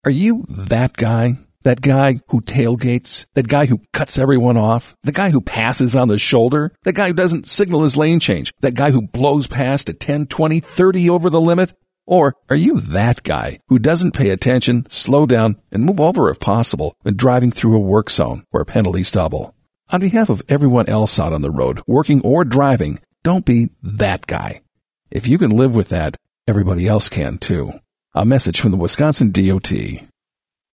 Are you that guy? That guy who tailgates? That guy who cuts everyone off? The guy who passes on the shoulder? The guy who doesn't signal his lane change? That guy who blows past at 10, 20, 30 over the limit? Or are you that guy who doesn't pay attention, slow down, and move over if possible when driving through a work zone where penalties double? On behalf of everyone else out on the road, working or driving, don't be that guy. If you can live with that, everybody else can too. A message from the Wisconsin DOT.